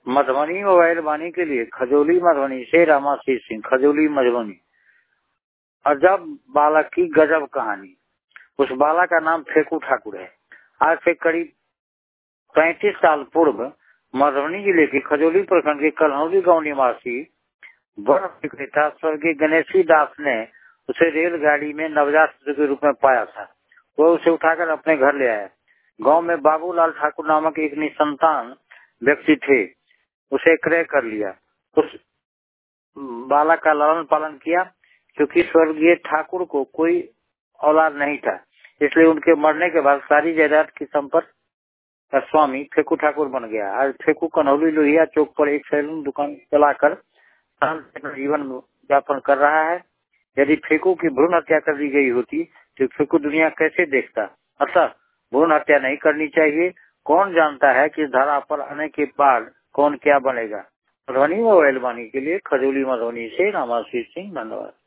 Madhubani mobile वाणी के लिए खजौली मधुबनी से रामाशीष सिंह, खजौली मधुबनी। अजब बालक की गजब कहानी। उस बालक का नाम फेकू ठाकुर है। आज से करीब 35 साल पूर्व मधुबनी जिले के खजौली प्रखंड के कलहौली गांव निवासी बर्फ विक्रेता स्वर्गीय गणेशी दास ने उसे रेलगाड़ी में नवजात शिशु के रूप में पाया था। वह उसे उठाकर अपने घर ले आया। गांव में बाबूलाल ठाकुर नामक एक निसंतान व्यक्ति थे, उसे क्रय कर लिया। उस बालक का लालन पालन किया। क्योंकि स्वर्गीय ठाकुर को कोई औलाद नहीं था, इसलिए उनके मरने के बाद सारी जायदाद की संपत्ति का स्वामी फेकू ठाकुर बन गया। आज फेकू कन्हौली लोहिया चौक पर एक सैलून दुकान चलाकर जीवन यापन कर रहा है। यदि फेकू की भ्रूण हत्या कर दी गई होती तो फेकू दुनिया कैसे देखता। अतः भ्रूण हत्या नहीं करनी चाहिए। कौन जानता है कि धारा पर आने के बाद कौन क्या बनेगा। मधुबनी मोबाइल वाणी के लिए खजौली मधुबनी से रामाशीष सिंह, धन्यवाद।